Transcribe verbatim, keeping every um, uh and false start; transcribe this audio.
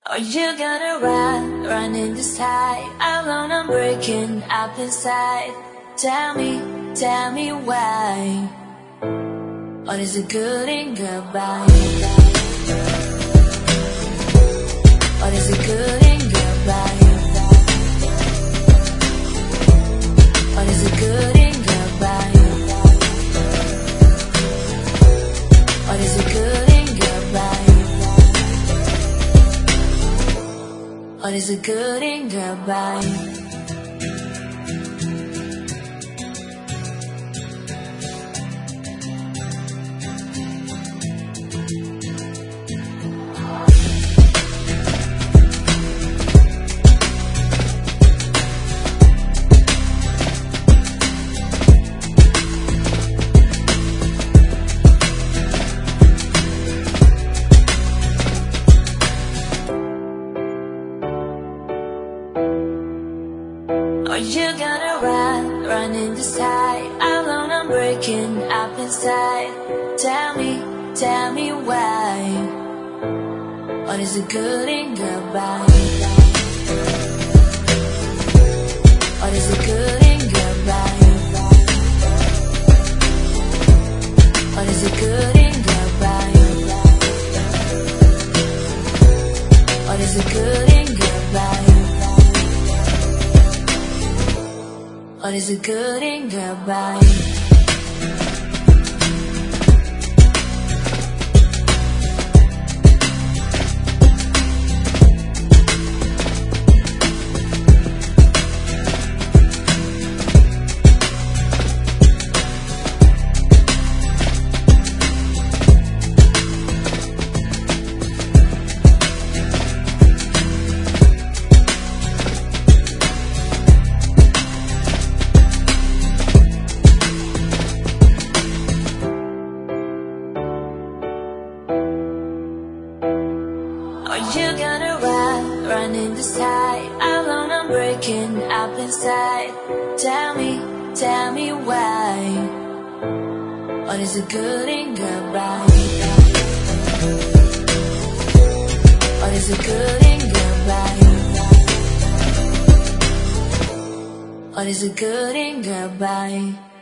Are you gonna run, run in this tide? Alone I'm breaking up inside. Tell me, tell me why. Or is it good and goodbye? Or is it good and goodbye? Or is it good and goodbye? Or is it good and goodbye? Or is it good and goodbye? Are you gonna run, run in this tide? Alone I'm breaking up inside. Tell me, tell me why. Or is it good and goodbye? Or is it good and goodbye? Or is it good and goodbye? Or is it good and goodbye? Or is it good and goodbye? Are you gonna run, run in this tide? Alone I'm breaking up inside. Tell me, tell me why. Or is it good and goodbye? Or is it good and goodbye? Or is it good and goodbye?